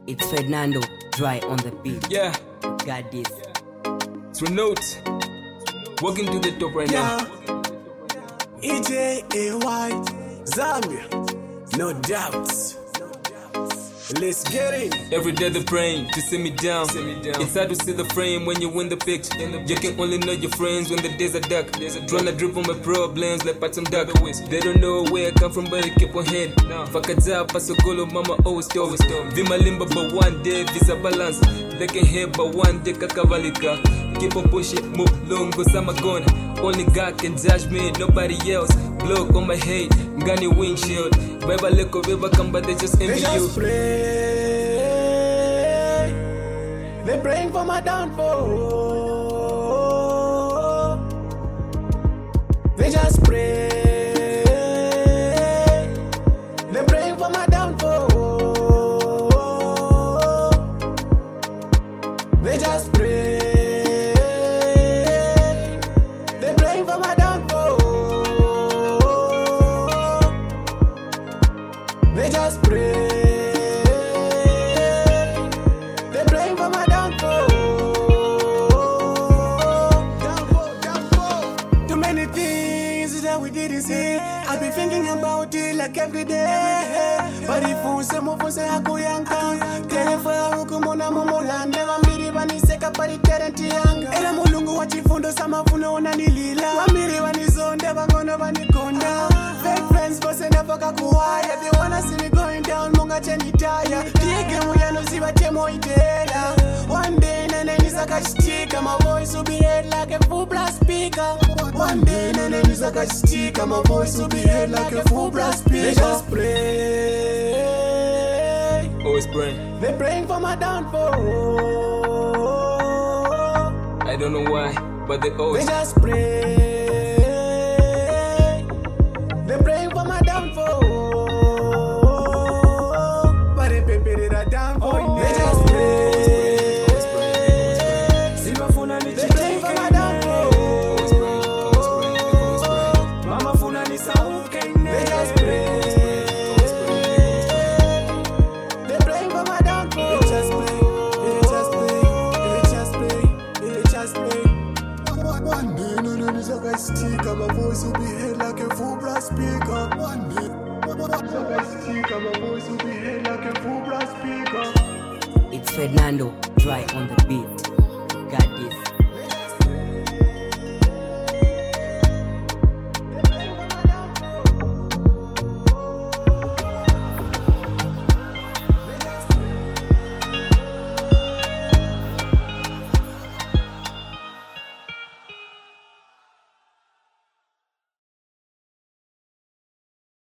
It's Fernando, dry on the beat. Yeah, Got this. it's Renault. Walking to the top right now. EJAY, Zambia, no doubts. Let's get it. Every day they're praying to see me down. It's hard to see the frame when you win the picture. You can only know your friends when the days are dark. Tryna drip on my problems like Pat some dark. They don't know where I come from, but they keep on head. Fakadza pasokolo, mama always told me. Vima limba, but one day visa balance. They can hear, but one day kakavalika. Keep on pushing, move longo, samagona. Only God can judge me, nobody else. Block on my head, Gani windshield. Beba leko, beba come, but they just envy They you. just pray. They praying for my downfall. They just pray. They praying for my downfall. They just pray. They praying for my downfall. They just pray. They praying for my downfall. Too many things that we didn't see. I be thinking about it like every day. But if you say mo for say akuyanka, telefa ukumona momola never miri baniseka pari terenti yanga. Era mulungu wa chifundo samavuno onanilila. Wamiri wanizonde bangono banikonda. Fake friends bose nafaka kuwaya. They wanna see me going down, munga cheni tire. Tiege muyano ziba chemo itela. One day nene nisakashtika, my voice will be heard like a full blast speaker. One day nene nisakashtika, my voice will be heard like a full blast speaker. They just pray. Always praying. They praying for my downfall. I don't know why, but they They always. just pray. They praying for my downfall. But they prepare that downfall. They just pray. They praying for my downfall. Mama Funani Sauken. They just pray. They praying for my downfall. They just pray. They just pray. They just pray. They just pray. One day, no, Nisakashtika, my voice will be heard like a full blast speaker. One day, Nisakashtika, my voice will be heard like a full blast speaker. It's Fernando, dry on the beat. Got this.